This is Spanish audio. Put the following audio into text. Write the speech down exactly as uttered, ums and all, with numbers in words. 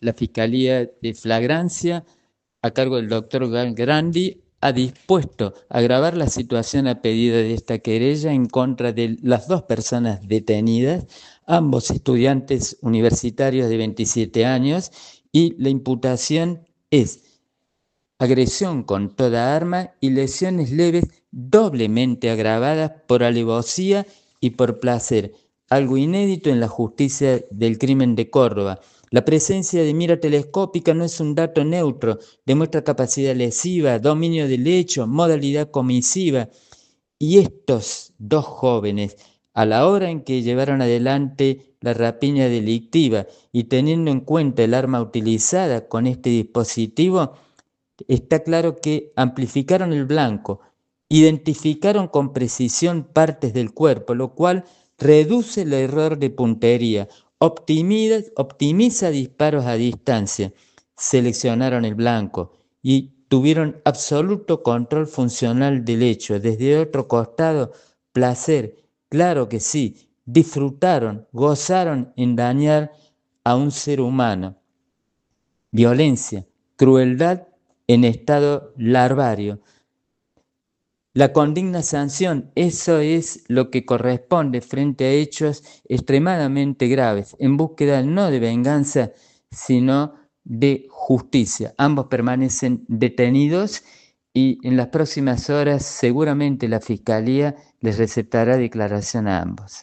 la Fiscalía de Flagrancia, a cargo del doctor Grandi, ha dispuesto a agravar la situación a pedido de esta querella en contra de las dos personas detenidas, ambos estudiantes universitarios de veintisiete años, y la imputación es agresión con toda arma y lesiones leves doblemente agravadas por alevosía y por placer, algo inédito en la justicia del crimen de Córdoba. La presencia de mira telescópica no es un dato neutro, demuestra capacidad lesiva, dominio del hecho, modalidad comisiva. Y estos dos jóvenes, a la hora en que llevaron adelante la rapiña delictiva y teniendo en cuenta el arma utilizada con este dispositivo, está claro que amplificaron el blanco, identificaron con precisión partes del cuerpo, lo cual reduce el error de puntería, optimiza, optimiza disparos a distancia, seleccionaron el blanco y tuvieron absoluto control funcional del hecho. Desde otro costado, placer, claro que sí, disfrutaron, gozaron en dañar a un ser humano. Violencia, crueldad en estado larvario. La condigna sanción, eso es lo que corresponde frente a hechos extremadamente graves, en búsqueda no de venganza, sino de justicia. Ambos permanecen detenidos y en las próximas horas seguramente la Fiscalía les receptará declaración a ambos.